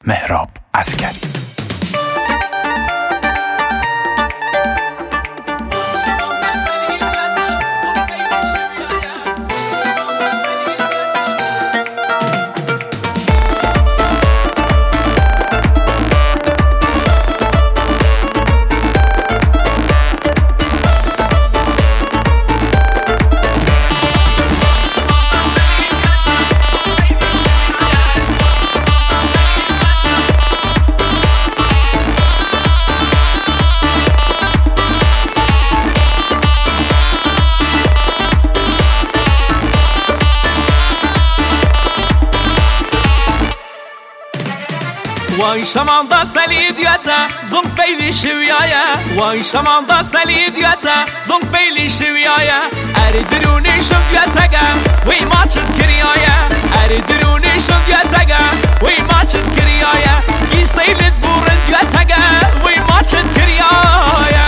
مهراب عسکری. وای شمان دست لیدیاتا زنگ پیلی شویایا وای شمان دست لیدیاتا زنگ پیلی شویایا اری درونیشم بیاتا گم وی ماچت کریایا اری درونیشم بیاتا گم وی ماچت کریایا کی سیلت بورد بیاتا گم وی ماچت کریایا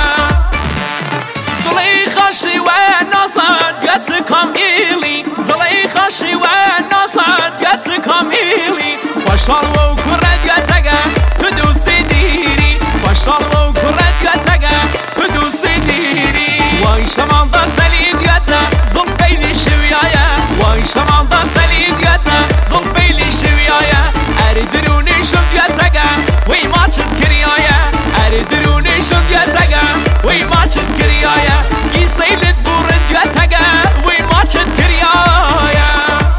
زلیخا شیوه نازد بیاتا کام ایلی زلیخا شیوه نازد بیاتا کام ایلی خوشحال و کرد بیاتا گم تو دوستی دیری خوشحال و کرد بیاتا گم تو دوستی دیری وای شمان دست لیدیاتا زنگ پیلی شویایا وای شمان دست لیدیاتا زنگ پیلی شویایا اری درونیشم بیاتا گم وی ماچت کریایا اری درونیشم بیاتا گم وی ماچت کریایا کی سیلت بورد بیاتا گم وی ماچت کریایا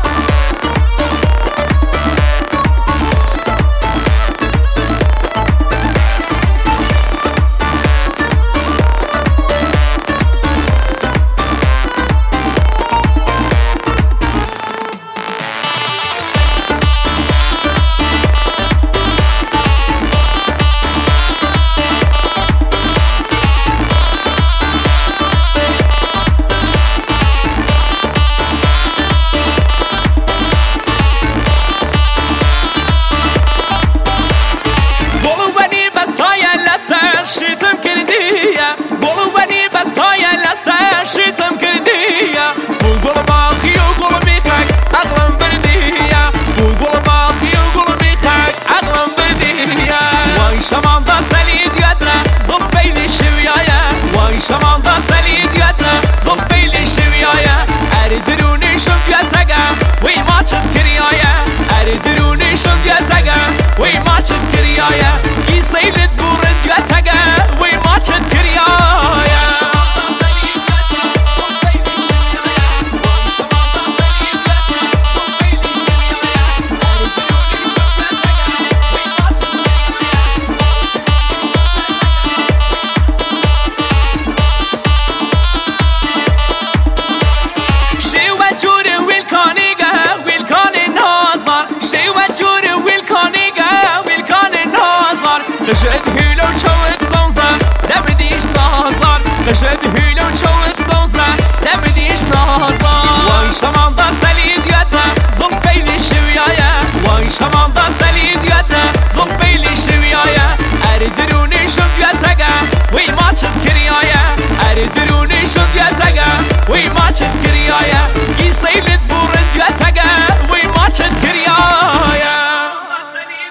شیتم کردیه بولو بنی بس های لسته شیتم کردیه بول باخی و گل میخک عقلم بردیه بول باخی و گل میخک عقلم بردیه وای شمان دست لیدیاتا زنگ پیلی شویایا وای شمان دست لیدیاتا زنگ پیلی شویایا اری درونیشم بیاتا گم وی ماچت کریایا اری درونیشم بیاتا گم وی ماچت کریایا کی سیلت بورد بیاتا گم وی ماچت کریایا